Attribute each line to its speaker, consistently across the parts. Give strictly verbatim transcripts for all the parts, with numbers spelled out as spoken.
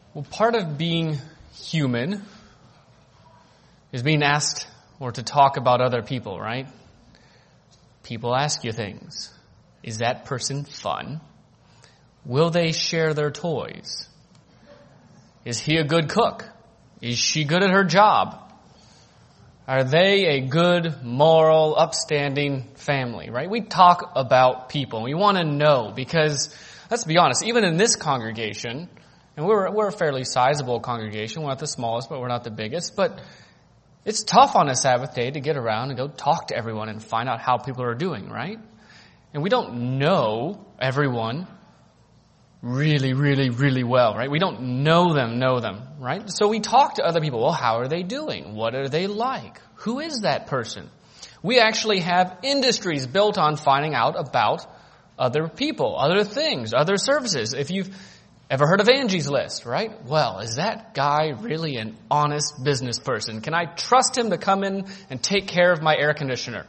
Speaker 1: Well, part of being human is being asked or to talk about other people, right? People ask you things. Is that person fun? Will they share their toys? Is he a good cook? Is she good at her job? Are they a good, moral, upstanding family, right? We talk about people. We want to know because, let's be honest, even in this congregation, and we're, we're a fairly sizable congregation. We're not the smallest, but we're not the biggest. But it's tough on a Sabbath day to get around and go talk to everyone and find out how people are doing, right? And we don't know everyone really, really, really well, right? We don't know them, know them, right? So we talk to other people. Well, how are they doing? What are they like? Who is that person? We actually have industries built on finding out about other people, other things, other services. If you've ever heard of Angie's List, right? Well, is that guy really an honest business person? Can I trust him to come in and take care of my air conditioner?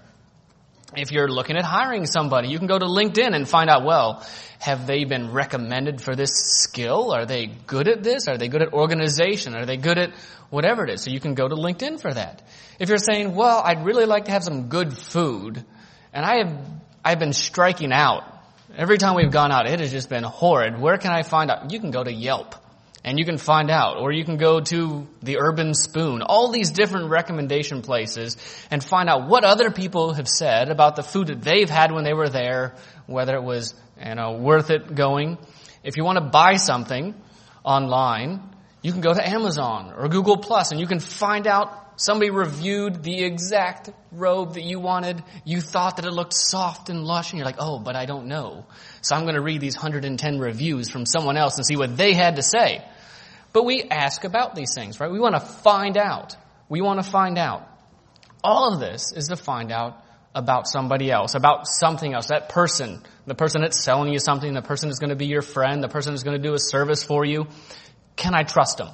Speaker 1: If you're looking at hiring somebody, you can go to LinkedIn and find out, well, have they been recommended for this skill? Are they good at this? Are they good at organization? Are they good at whatever it is? So you can go to LinkedIn for that. If you're saying, well, I'd really like to have some good food, and I have, I've been striking out. Every time we've gone out, it has just been horrid. Where can I find out? You can go to Yelp. And you can find out, or you can go to the Urban Spoon, all these different recommendation places, and find out what other people have said about the food that they've had when they were there, whether it was, you know, worth it going. If you want to buy something online, you can go to Amazon or Google Plus, and you can find out somebody reviewed the exact robe that you wanted. You thought that it looked soft and lush, and you're like, oh, but I don't know. So I'm going to read these one hundred ten reviews from someone else and see what they had to say. But we ask about these things, right? We want to find out. We want to find out. All of this is to find out about somebody else, about something else, that person, the person that's selling you something, the person that's going to be your friend, the person that's going to do a service for you. Can I trust them?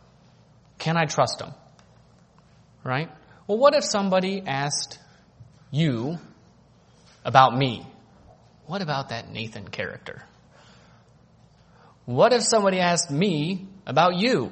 Speaker 1: Can I trust them? Right? Well, what if somebody asked you about me? What about that Nathan character? What if somebody asked me about you?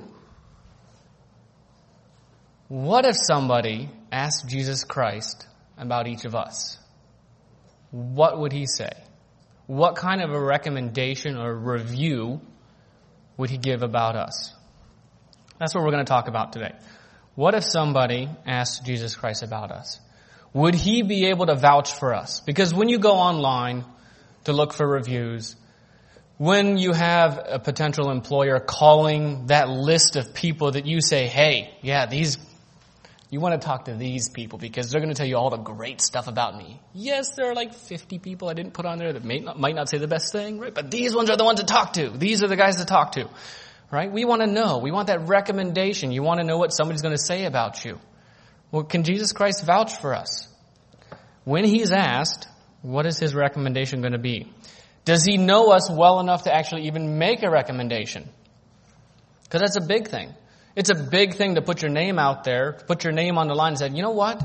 Speaker 1: What if somebody asked Jesus Christ about each of us? What would he say? What kind of a recommendation or review would he give about us? That's what we're going to talk about today. What if somebody asked Jesus Christ about us? Would he be able to vouch for us? Because when you go online to look for reviews, when you have a potential employer calling that list of people that you say, hey, yeah, these, you want to talk to these people because they're going to tell you all the great stuff about me. Yes, there are like fifty people I didn't put on there that may not, might not say the best thing, right? But these ones are the ones to talk to. These are the guys to talk to, right? We want to know. We want that recommendation. You want to know what somebody's going to say about you. Well, can Jesus Christ vouch for us? When he's asked, what is his recommendation going to be? Does he know us well enough to actually even make a recommendation? Because that's a big thing. It's a big thing to put your name out there, put your name on the line and say, you know what?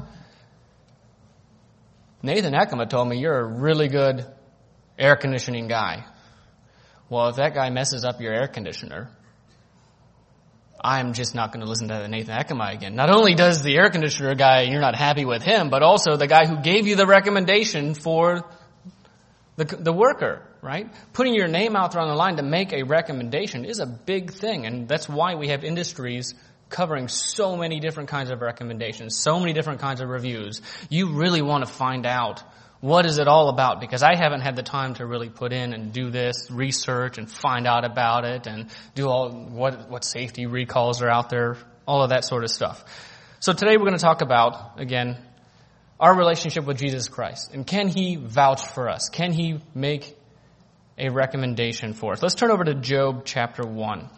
Speaker 1: Nathan Ekema told me you're a really good air conditioning guy. Well, if that guy messes up your air conditioner, I'm just not going to listen to Nathan Ekema again. Not only does the air conditioner guy, you're not happy with him, but also the guy who gave you the recommendation for the, the worker, right? Putting your name out there on the line to make a recommendation is a big thing. And that's why we have industries covering so many different kinds of recommendations, so many different kinds of reviews. You really want to find out what is it all about, because I haven't had the time to really put in and do this research and find out about it and do all what what safety recalls are out there, all of that sort of stuff. So today we're going to talk about, again, our relationship with Jesus Christ. And can he vouch for us? Can he make a recommendation for us? Let's turn over to Job chapter one.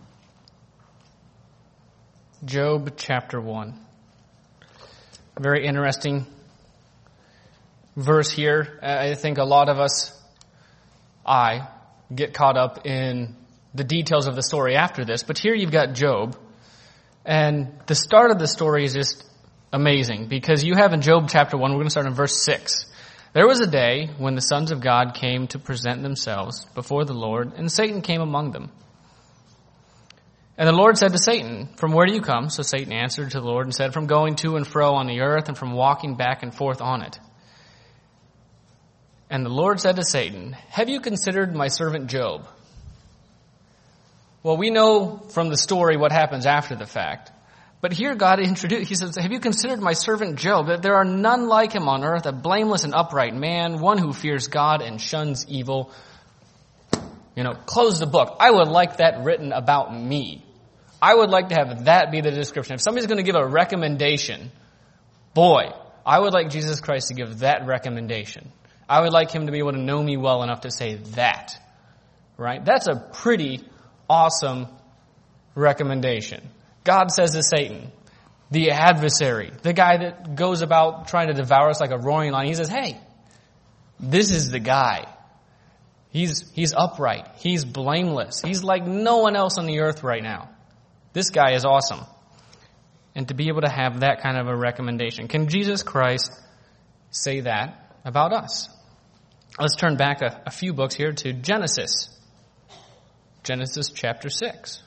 Speaker 1: Job chapter one. Very interesting verse here. I think a lot of us, I, get caught up in the details of the story after this. But here you've got Job. And the start of the story is just amazing, because you have in Job chapter one, we're going to start in verse six. There was a day when the sons of God came to present themselves before the Lord, and Satan came among them. And the Lord said to Satan, "From where do you come?" So Satan answered to the Lord and said, "From going to and fro on the earth and from walking back and forth on it." And the Lord said to Satan, "Have you considered my servant Job?" Well, we know from the story what happens after the fact. But here God introduced, he says, "Have you considered my servant Job, that there are none like him on earth, a blameless and upright man, one who fears God and shuns evil?" You know, close the book. I would like that written about me. I would like to have that be the description. If somebody's going to give a recommendation, boy, I would like Jesus Christ to give that recommendation. I would like him to be able to know me well enough to say that. Right? That's a pretty awesome recommendation. God says to Satan, the adversary, the guy that goes about trying to devour us like a roaring lion, he says, "Hey, this is the guy. He's, he's upright. He's blameless. He's like no one else on the earth right now. This guy is awesome." And to be able to have that kind of a recommendation. Can Jesus Christ say that about us? Let's turn back a, a few books here to Genesis. Genesis chapter six.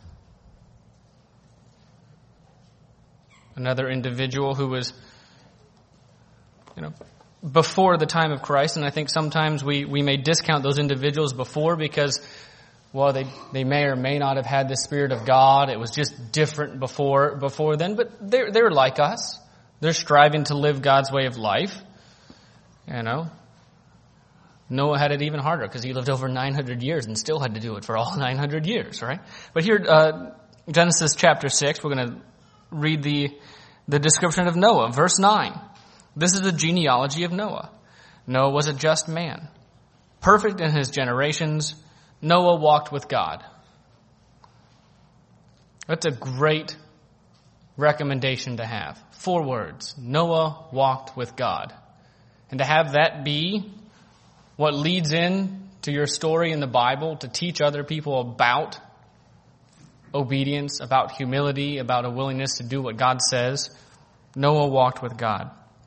Speaker 1: Another individual who was, you know, before the time of Christ. And I think sometimes we, we may discount those individuals before because, well, they, they may or may not have had the Spirit of God. It was just different before, before then. But they're, they're like us. They're striving to live God's way of life. You know, Noah had it even harder because he lived over nine hundred years and still had to do it for all nine hundred years, right? But here, uh, Genesis chapter six, we're going to read the, the description of Noah, verse nine. This is the genealogy of Noah. Noah was a just man, perfect in his generations. Noah walked with God. That's a great recommendation to have. Four words. Noah walked with God. And to have that be what leads in to your story in the Bible, to teach other people about obedience, about humility, about a willingness to do what God says. Noah walked with God.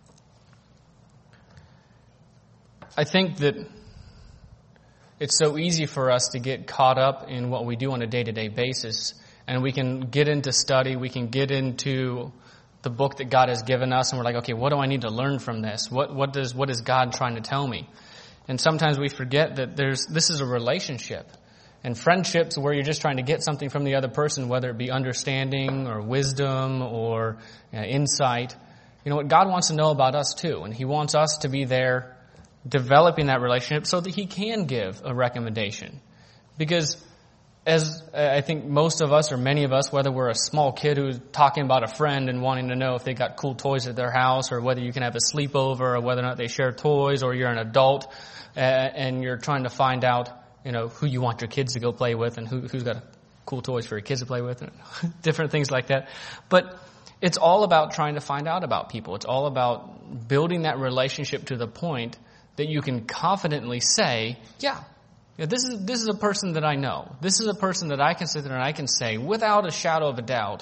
Speaker 1: I think that it's so easy for us to get caught up in what we do on a day-to-day basis, and we can get into study, we can get into the book that God has given us, and we're like, okay, what do I need to learn from this? What what does what is God trying to tell me? And sometimes we forget that there's this is a relationship. And friendships where you're just trying to get something from the other person, whether it be understanding or wisdom or uh, insight. You know what? God wants to know about us too. And he wants us to be there developing that relationship so that he can give a recommendation. Because as uh, I think most of us or many of us, whether we're a small kid who's talking about a friend and wanting to know if they got cool toys at their house, or whether you can have a sleepover, or whether or not they share toys, or you're an adult uh, and you're trying to find out, you know, who you want your kids to go play with and who, who's got cool toys for your kids to play with and different things like that. But it's all about trying to find out about people. It's all about building that relationship to the point that you can confidently say, yeah, yeah, this is, this is a person that I know. This is a person that I can sit there and I can say without a shadow of a doubt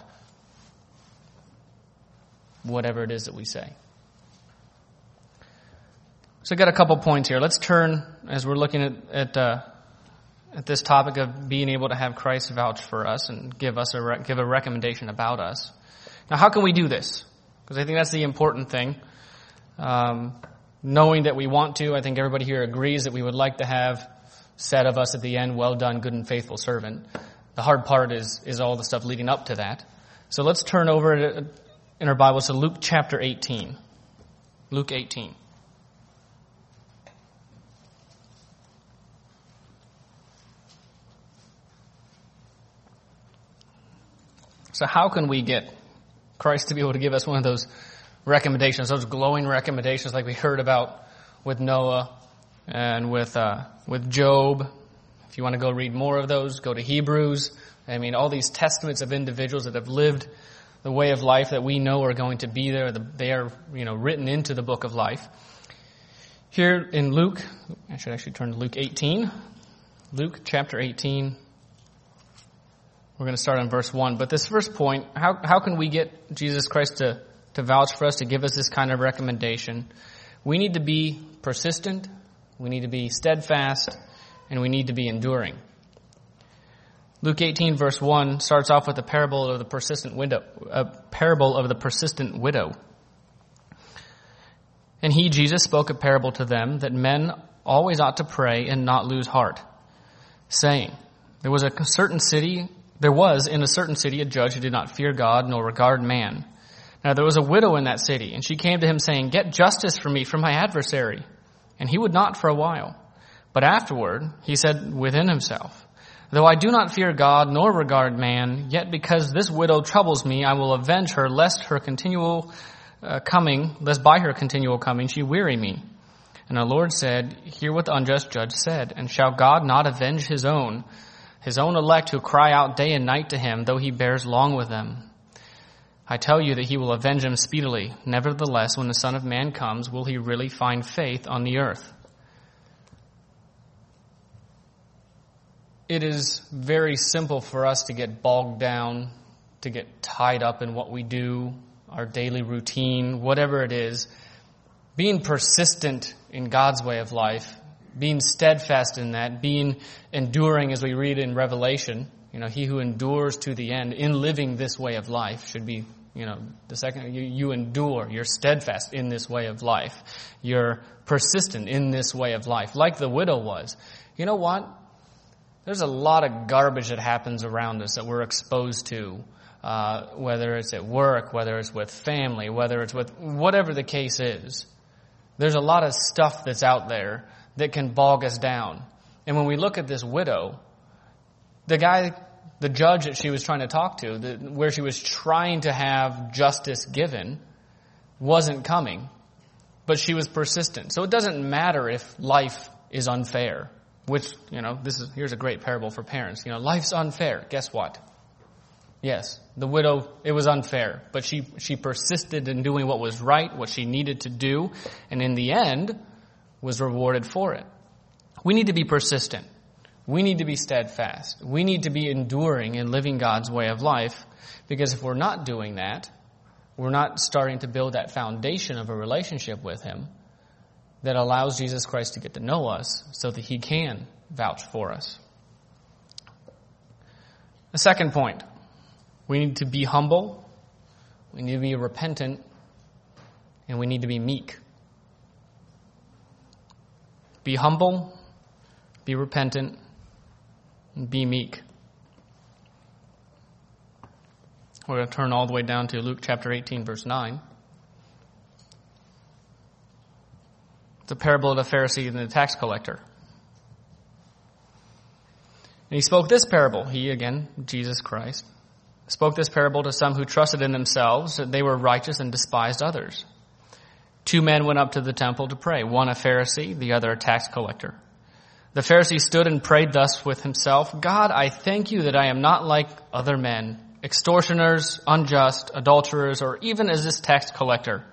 Speaker 1: whatever it is that we say. So I've got a couple points here. Let's turn, as we're looking at, at, uh, at this topic of being able to have Christ vouch for us and give us a re- give a recommendation about us. Now, how can we do this? Because I think that's the important thing. Um, knowing that we want to, I think everybody here agrees that we would like to have said of us at the end, "Well done, good and faithful servant." The hard part is is all the stuff leading up to that. So let's turn over to, in our Bibles to Luke chapter eighteen. Luke eighteen. So how can we get Christ to be able to give us one of those recommendations, those glowing recommendations like we heard about with Noah and with uh, with Job? If you want to go read more of those, go to Hebrews. I mean, all these testaments of individuals that have lived the way of life that we know are going to be there. They are, you know, written into the book of life. Here in Luke, I should actually turn to Luke eighteen. Luke chapter eighteen. We're going to start on verse one. But this first point, how how can we get Jesus Christ to, to vouch for us, to give us this kind of recommendation? We need to be persistent, we need to be steadfast, and we need to be enduring. Luke eighteen verse one starts off with a parable of the persistent widow, a parable of the persistent widow. And he, Jesus, spoke a parable to them that men always ought to pray and not lose heart, saying, There was a certain city, there was in a certain city a judge who did not fear God nor regard man. Now there was a widow in that city, and she came to him saying, Get justice for me from my adversary. And he would not for a while. But afterward he said within himself, Though I do not fear God nor regard man, yet because this widow troubles me, I will avenge her, lest her continual uh, coming, lest by her continual coming she weary me. And the Lord said, Hear what the unjust judge said, and shall God not avenge his own, his own elect who cry out day and night to him, though he bears long with them? I tell you that he will avenge them speedily. Nevertheless, when the Son of Man comes, will he really find faith on the earth? It is very simple for us to get bogged down, to get tied up in what we do, our daily routine, whatever it is. Being persistent in God's way of life, being steadfast in that, being enduring as we read in Revelation, you know, he who endures to the end in living this way of life should be, you know, the second, you, you endure, you're steadfast in this way of life. You're persistent in this way of life, like the widow was. You know what? There's a lot of garbage that happens around us that we're exposed to, uh, whether it's at work, whether it's with family, whether it's with whatever the case is. There's a lot of stuff that's out there that can bog us down. And when we look at this widow, the guy, the judge that she was trying to talk to, the, where she was trying to have justice given, wasn't coming. But she was persistent. So it doesn't matter if life is unfair. Which, you know, this is, here's a great parable for parents. You know, life's unfair. Guess what? Yes, the widow, it was unfair. But she, she persisted in doing what was right, what she needed to do, and in the end, was rewarded for it. We need to be persistent. We need to be steadfast. We need to be enduring and living God's way of life, because if we're not doing that, we're not starting to build that foundation of a relationship with Him that allows Jesus Christ to get to know us so that He can vouch for us. The second point, we need to be humble, we need to be repentant, and we need to be meek. Be humble, be repentant, and be meek. We're going to turn all the way down to Luke chapter eighteen, verse nine. It's a parable of the Pharisee and the tax collector. And he spoke this parable, he again, Jesus Christ, spoke this parable to some who trusted in themselves that they were righteous and despised others. Two men went up to the temple to pray, one a Pharisee, the other a tax collector. The Pharisee stood and prayed thus with himself, God, I thank you that I am not like other men, extortioners, unjust, adulterers, or even as this tax collector.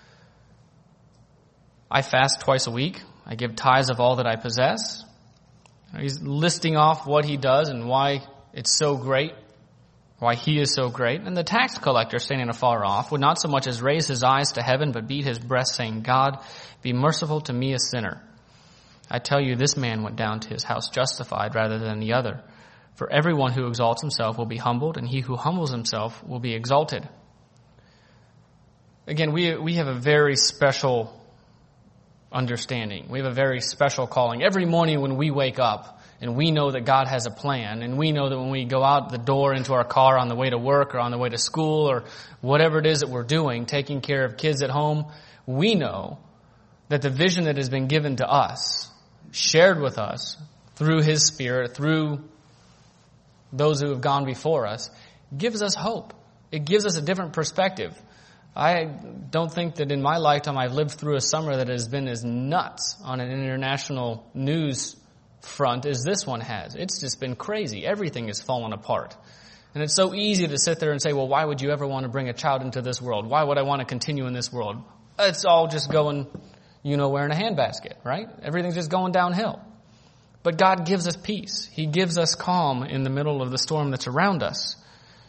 Speaker 1: I fast twice a week. I give tithes of all that I possess. He's listing off what he does and why it's so great, why he is so great. And the tax collector, standing afar off, would not so much as raise his eyes to heaven, but beat his breast, saying, God, be merciful to me, a sinner. I tell you, this man went down to his house justified rather than the other. For everyone who exalts himself will be humbled, and he who humbles himself will be exalted. Again, we we have a very special understanding. We have a very special calling. Every morning when we wake up and we know that God has a plan, and we know that when we go out the door into our car on the way to work or on the way to school or whatever it is that we're doing, taking care of kids at home, we know that the vision that has been given to us, shared with us through His Spirit, through those who have gone before us, gives us hope. It gives us a different perspective. I don't think that in my lifetime I've lived through a summer that has been as nuts on an international news front as this one has. It's just been crazy. Everything has fallen apart. And it's so easy to sit there and say, well, why would you ever want to bring a child into this world? Why would I want to continue in this world? It's all just going, you know, where in a handbasket, right? Everything's just going downhill. But God gives us peace. He gives us calm in the middle of the storm that's around us.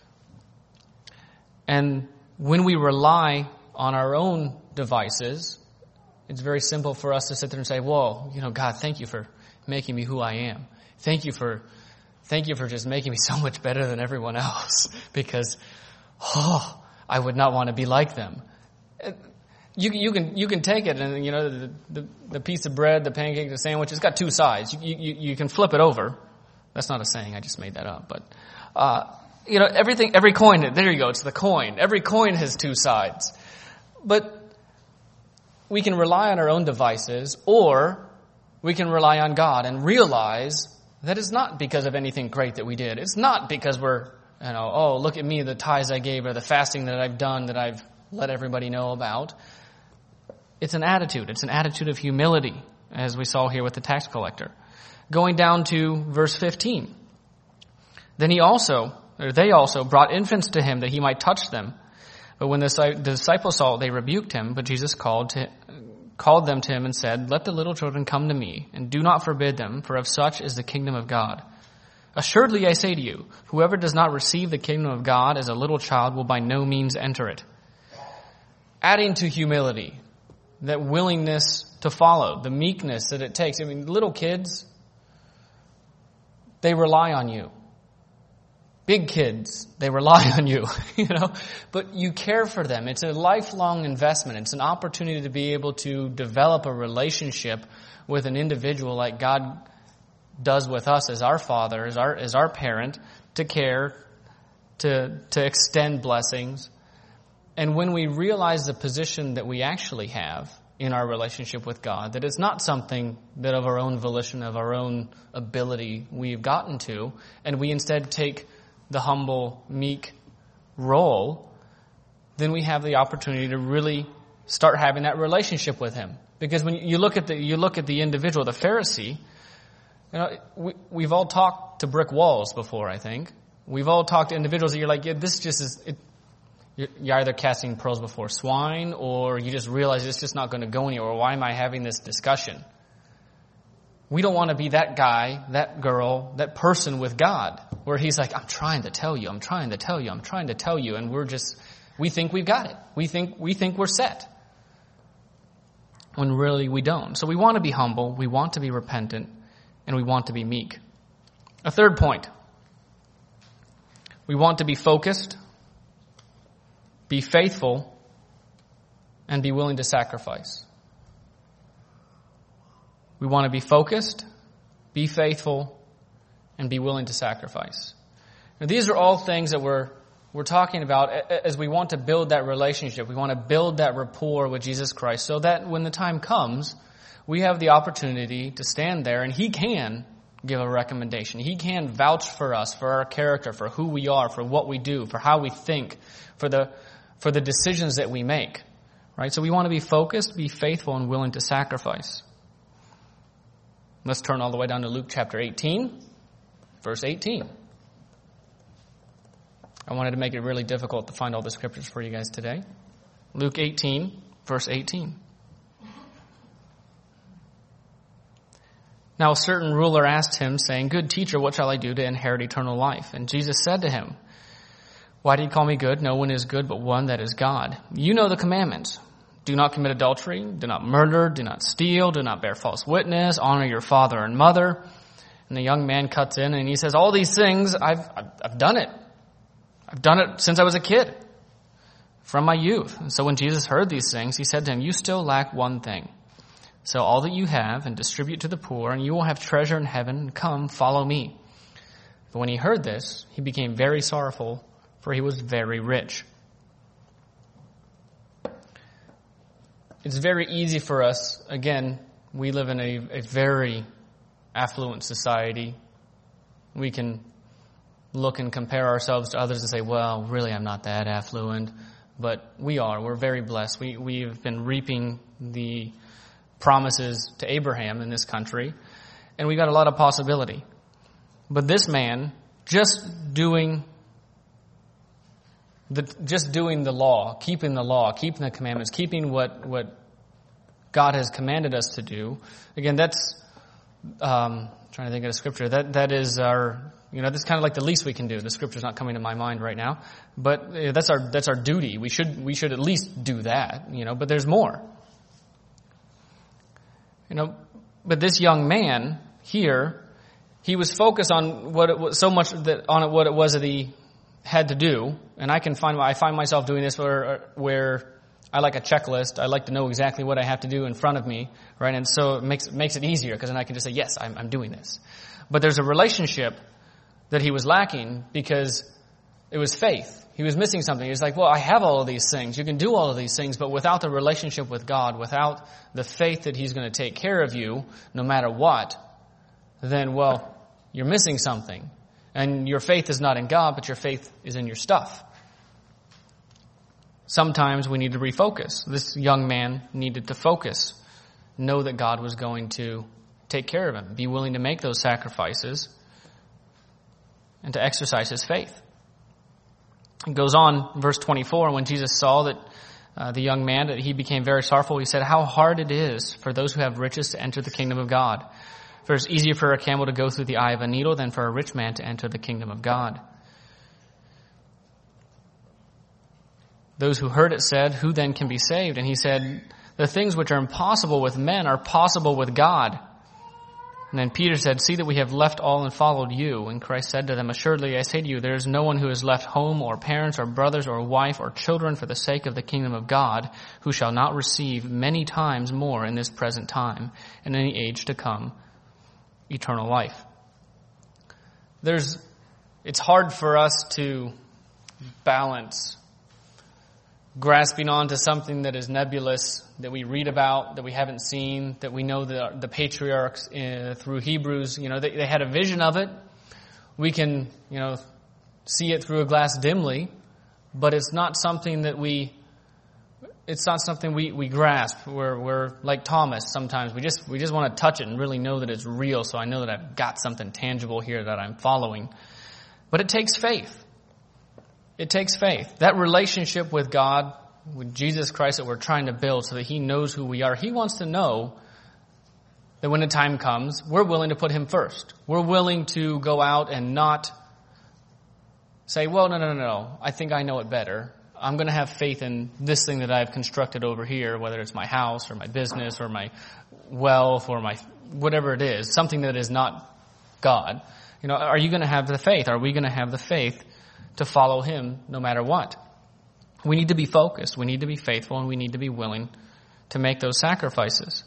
Speaker 1: And when we rely on our own devices, it's very simple for us to sit there and say, whoa, you know, God, thank you for making me who I am. Thank you for thank you for just making me so much better than everyone else, because, oh, I would not want to be like them. You, you can you can take it, and you know the, the, the piece of bread, the pancake, the sandwich, it's got two sides. You, you, you can flip it over. That's not a saying, I just made that up. But, uh, you know, everything, every coin, there you go, it's the coin. Every coin has two sides. But we can rely on our own devices, or we can rely on God and realize that it's not because of anything great that we did. It's not because we're, you know, oh, look at me, the tithes I gave, or the fasting that I've done that I've let everybody know about. It's an attitude. It's an attitude of humility, as we saw here with the tax collector. Going down to verse fifteen. Then he also, or they also, brought infants to him that he might touch them. But when the, the disciples saw it, they rebuked him. But Jesus called to, called them to him and said, "Let the little children come to me, and do not forbid them, for of such is the kingdom of God. Assuredly I say to you, whoever does not receive the kingdom of God as a little child will by no means enter it." Adding to humility, that willingness to follow, the meekness that it takes. I mean, little kids, they rely on you. Big kids, they rely on you, you know, but you care for them. It's a lifelong investment. It's an opportunity to be able to develop a relationship with an individual like God does with us as our father, as our, as our parent, to care, to, to extend blessings. And when we realize the position that we actually have in our relationship with God, that it's not something that of our own volition, of our own ability we've gotten to, and we instead take the humble, meek role, then we have the opportunity to really start having that relationship with Him. Because when you look at the you look at the individual, the Pharisee, you know, we, we've all talked to brick walls before. I think we've all talked to individuals that you're like, yeah, this just is. It, You're either casting pearls before swine, or you just realize it's just not going to go anywhere. Why am I having this discussion? We don't want to be that guy, that girl, that person with God, where He's like, I'm trying to tell you, I'm trying to tell you, I'm trying to tell you, and we're just, we think we've got it. We think, we think we're set. When really we don't. So we want to be humble, we want to be repentant, and we want to be meek. A third point. We want to be focused, be faithful, and be willing to sacrifice. We want to be focused, be faithful, and be willing to sacrifice. Now, these are all things that we're we're talking about as we want to build that relationship. We want to build that rapport with Jesus Christ so that when the time comes, we have the opportunity to stand there and He can give a recommendation. He can vouch for us, for our character, for who we are, for what we do, for how we think, for the for the decisions that we make, right? So we want to be focused, be faithful, and willing to sacrifice. Let's turn all the way down to Luke chapter eighteen, verse eighteen. I wanted to make it really difficult to find all the scriptures for you guys today. Luke eighteen, verse eighteen. Now a certain ruler asked him, saying, "Good teacher, what shall I do to inherit eternal life?" And Jesus said to him, "Why do you call me good? No one is good but one, that is God. You know the commandments. Do not commit adultery, do not murder, do not steal, do not bear false witness, honor your father and mother." And the young man cuts in and he says, "All these things, I've, I've, I've done it. I've done it since I was a kid, from my youth." And so when Jesus heard these things, He said to him, "You still lack one thing. Sell all that you have and distribute to the poor, and you will have treasure in heaven. Come, follow me." But when he heard this, he became very sorrowful, for he was very rich. It's very easy for us, again, we live in a, a very affluent society. We can look and compare ourselves to others and say, well, really I'm not that affluent. But we are. We're very blessed. We, we've been reaping the promises to Abraham in this country, and we got a lot of possibility. But this man, just doing the just doing the law, keeping the law, keeping the commandments, keeping what what God has commanded us to do. Again, that's um, trying to think of a scripture. That that is our, you know, that's kind of like the least we can do. The scripture's not coming to my mind right now, but uh, that's our that's our duty. We should we should at least do that, you know. But there's more. You know, but this young man here, he was focused on what it was, so much that on what it was that he had to do. And I can find, I find myself doing this where, where I like a checklist. I like to know exactly what I have to do in front of me, right? And so it makes, it makes it easier because then I can just say, yes, I'm, I'm doing this. But there's a relationship that he was lacking because it was faith. He was missing something. He was like, well, I have all of these things. You can do all of these things, but without the relationship with God, without the faith that he's going to take care of you no matter what, then, well, you're missing something. And your faith is not in God, but your faith is in your stuff. Sometimes we need to refocus. This young man needed to focus, know that God was going to take care of him, be willing to make those sacrifices, and to exercise his faith. It goes on, verse twenty-four, when Jesus saw that uh, the young man, that he became very sorrowful, he said, how hard it is for those who have riches to enter the kingdom of God. For it's easier for a camel to go through the eye of a needle than for a rich man to enter the kingdom of God. Those who heard it said, who then can be saved? And he said, the things which are impossible with men are possible with God. And then Peter said, see that we have left all and followed you. And Christ said to them, assuredly I say to you, there is no one who has left home or parents or brothers or wife or children for the sake of the kingdom of God who shall not receive many times more in this present time and in the age to come eternal life. There's, it's hard for us to balance grasping onto something that is nebulous, that we read about, that we haven't seen, that we know that the patriarchs uh, through Hebrews, you know, they, they had a vision of it. We can, you know, see it through a glass dimly, but it's not something that we, it's not something we, we grasp. We're, we're like Thomas sometimes. We just, we just want to touch it and really know that it's real, so I know that I've got something tangible here that I'm following. But it takes faith. It takes faith. That relationship with God, with Jesus Christ that we're trying to build so that he knows who we are. He wants to know that when the time comes, we're willing to put him first. We're willing to go out and not say, well, no, no, no, no. I think I know it better. I'm going to have faith in this thing that I've constructed over here, whether it's my house or my business or my wealth or my whatever it is, something that is not God. You know, are you going to have the faith? Are we going to have the faith to follow him no matter what? We need to be focused. We need to be faithful, and we need to be willing to make those sacrifices.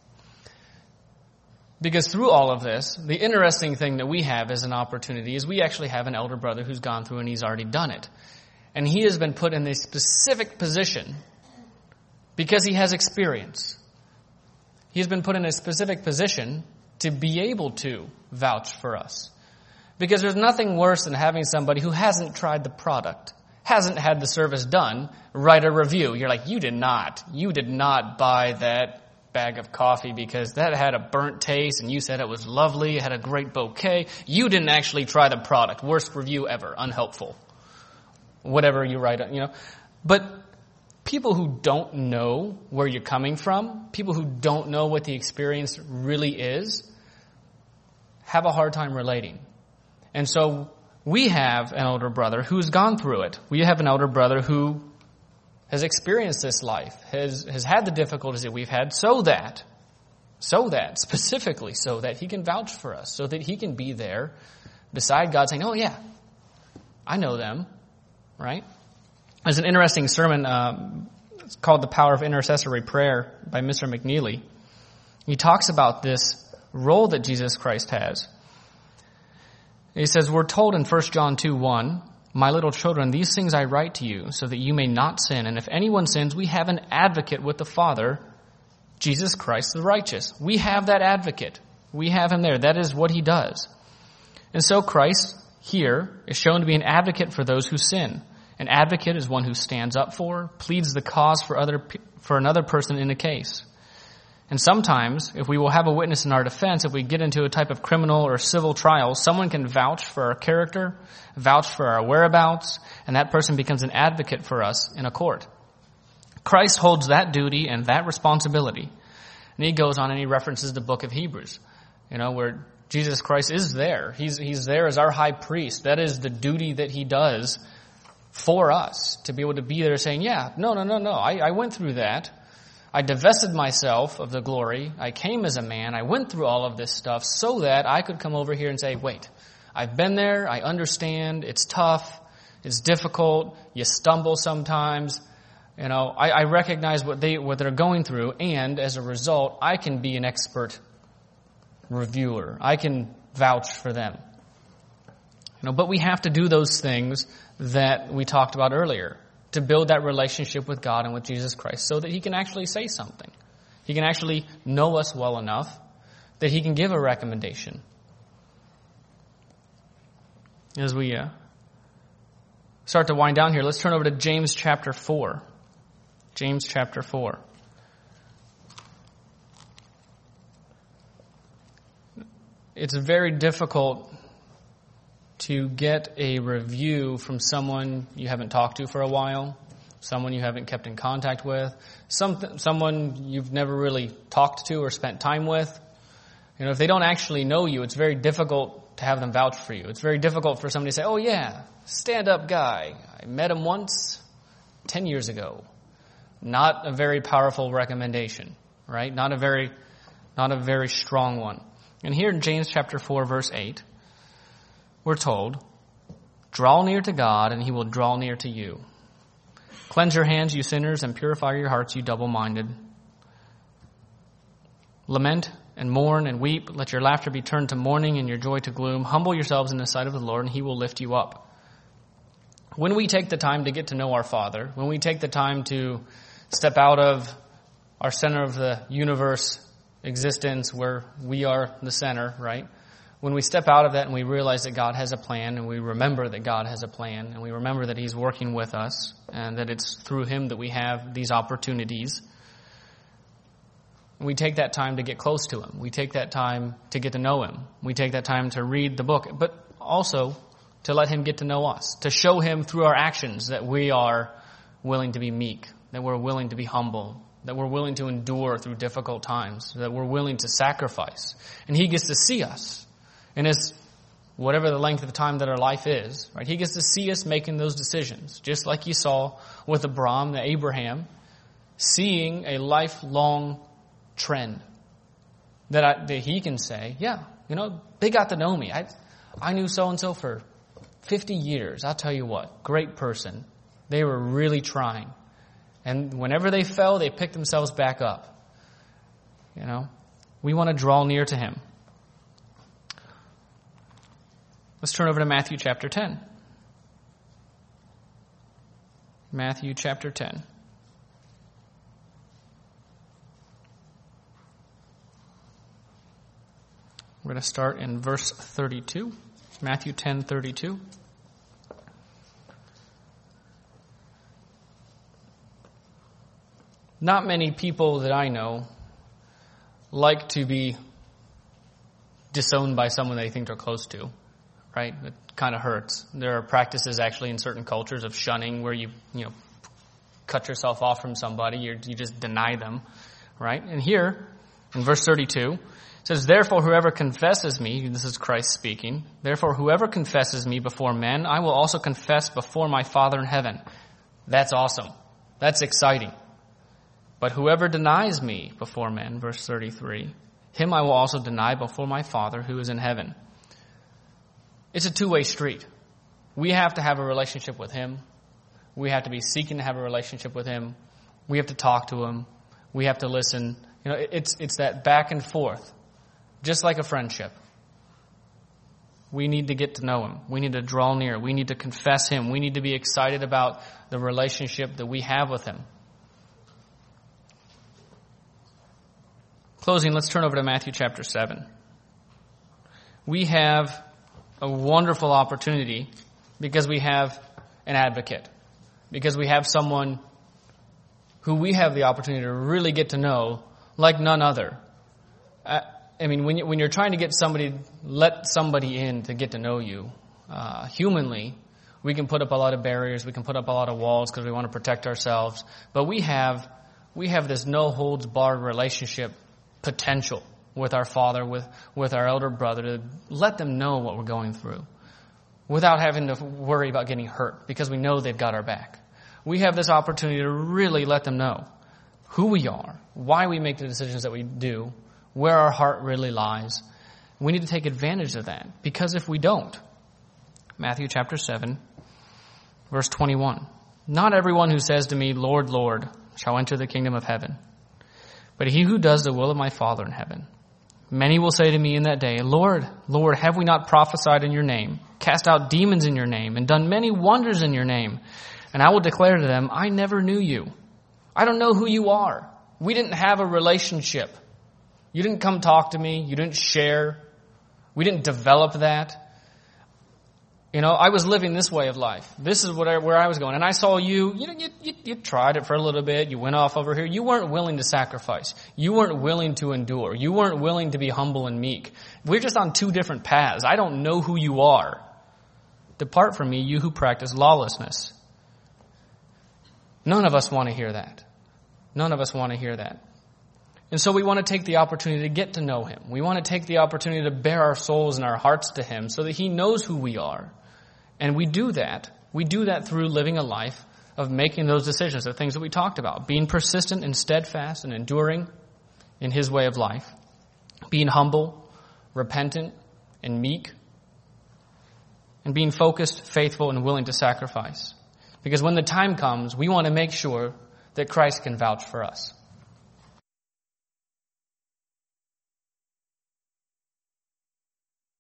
Speaker 1: Because through all of this, the interesting thing that we have as an opportunity is we actually have an elder brother who's gone through and he's already done it. And he has been put in a specific position because he has experience. He has been put in a specific position to be able to vouch for us. Because there's nothing worse than having somebody who hasn't tried the product, hasn't had the service done, write a review. You're like, you did not. You did not buy that bag of coffee because that had a burnt taste and you said it was lovely, it had a great bouquet. You didn't actually try the product. Worst review ever. Unhelpful. Whatever you write, you know. But people who don't know where you're coming from, people who don't know what the experience really is, have a hard time relating. And so we have an older brother who's gone through it. We have an older brother who has experienced this life, has, has had the difficulties that we've had, so that, so that, specifically so that he can vouch for us, so that he can be there beside God saying, oh yeah, I know them, right? There's an interesting sermon, um, it's called The Power of Intercessory Prayer by Mister McNeely. He talks about this role that Jesus Christ has. He says, we're told in First John two one, my little children, these things I write to you so that you may not sin. And if anyone sins, we have an advocate with the Father, Jesus Christ the righteous. We have that advocate. We have him there. That is what he does. And so Christ here is shown to be an advocate for those who sin. An advocate is one who stands up for, pleads the cause for other for another person in a case. And sometimes, if we will have a witness in our defense, if we get into a type of criminal or civil trial, someone can vouch for our character, vouch for our whereabouts, and that person becomes an advocate for us in a court. Christ holds that duty and that responsibility. And he goes on and he references the book of Hebrews, you know, where Jesus Christ is there. He's, he's there as our high priest. That is the duty that he does for us, to be able to be there saying, yeah, no, no, no, no, I, I went through that. I divested myself of the glory. I came as a man. I went through all of this stuff so that I could come over here and say, wait, I've been there. I understand. It's tough. It's difficult. You stumble sometimes. You know, I, I recognize what they, what they're going through. And as a result, I can be an expert reviewer. I can vouch for them. You know, but we have to do those things that we talked about earlier to build that relationship with God and with Jesus Christ so that he can actually say something. He can actually know us well enough that he can give a recommendation. As we uh, start to wind down here, let's turn over to James chapter four. James chapter four. It's very difficult to get a review from someone you haven't talked to for a while, someone you haven't kept in contact with, some, someone you've never really talked to or spent time with. You know, if they don't actually know you, it's very difficult to have them vouch for you. It's very difficult for somebody to say, oh yeah, stand-up guy. I met him once ten years ago. Not a very powerful recommendation, right? Not a very, not a very strong one. And here in James chapter four, verse eight, we're told, draw near to God and he will draw near to you. Cleanse your hands, you sinners, and purify your hearts, you double-minded. Lament and mourn and weep. Let your laughter be turned to mourning and your joy to gloom. Humble yourselves in the sight of the Lord and he will lift you up. When we take the time to get to know our Father, when we take the time to step out of our center of the universe existence where we are the center, right? When we step out of that and we realize that God has a plan and we remember that God has a plan and we remember that he's working with us and that it's through him that we have these opportunities, we take that time to get close to him. We take that time to get to know him. We take that time to read the book, but also to let him get to know us, to show him through our actions that we are willing to be meek, that we're willing to be humble, that we're willing to endure through difficult times, that we're willing to sacrifice. And he gets to see us. And as whatever the length of time that our life is, right, he gets to see us making those decisions, just like you saw with Abraham, the Abraham, seeing a lifelong trend that, I, that he can say, yeah, you know, they got to know me. I, I knew so-and-so for fifty years. I'll tell you what, great person. They were really trying. And whenever they fell, they picked themselves back up. You know, we want to draw near to him. Let's turn over to Matthew chapter ten. Matthew chapter ten. We're going to start in verse thirty-two. Matthew ten thirty-two. Not many people that I know like to be disowned by someone they think they're close to, right? It kind of hurts. There are practices actually in certain cultures of shunning where you, you know, cut yourself off from somebody. You're, you just deny them, right? And here, in verse thirty-two, it says, therefore whoever confesses me, this is Christ speaking, therefore whoever confesses me before men, I will also confess before my Father in heaven. That's awesome. That's exciting. But whoever denies me before men, verse thirty-three, him I will also deny before my Father who is in heaven. It's a two-way street. We have to have a relationship with him. We have to be seeking to have a relationship with him. We have to talk to him. We have to listen. You know, it's it's that back and forth, just like a friendship. We need to get to know him. We need to draw near. We need to confess him. We need to be excited about the relationship that we have with him. Closing, let's turn over to Matthew chapter seven. We have a wonderful opportunity because we have an advocate, because we have someone who we have the opportunity to really get to know like none other. I, I mean, when, you, when you're trying to get somebody, let somebody in to get to know you, uh, humanly, we can put up a lot of barriers, we can put up a lot of walls because we want to protect ourselves, but we have, we have this no-holds-barred relationship potential with our Father, with, with our elder brother, to let them know what we're going through without having to worry about getting hurt because we know they've got our back. We have this opportunity to really let them know who we are, why we make the decisions that we do, where our heart really lies. We need to take advantage of that, because if we don't, Matthew chapter seven, verse twenty-one, not everyone who says to me, Lord, Lord, shall enter the kingdom of heaven, but he who does the will of my Father in heaven. Many will say to me in that day, Lord, Lord, have we not prophesied in your name, cast out demons in your name, and done many wonders in your name? And I will declare to them, I never knew you. I don't know who you are. We didn't have a relationship. You didn't come talk to me. You didn't share. We didn't develop that. You know, I was living this way of life. This is what I, where I was going. And I saw you, you know, you, you, you tried it for a little bit. You went off over here. You weren't willing to sacrifice. You weren't willing to endure. You weren't willing to be humble and meek. We're just on two different paths. I don't know who you are. Depart from me, you who practice lawlessness. None of us want to hear that. None of us want to hear that. And so we want to take the opportunity to get to know him. We want to take the opportunity to bare our souls and our hearts to him so that he knows who we are. And we do that. We do that through living a life of making those decisions, the things that we talked about. Being persistent and steadfast and enduring in his way of life. Being humble, repentant, and meek. And being focused, faithful, and willing to sacrifice. Because when the time comes, we want to make sure that Christ can vouch for us.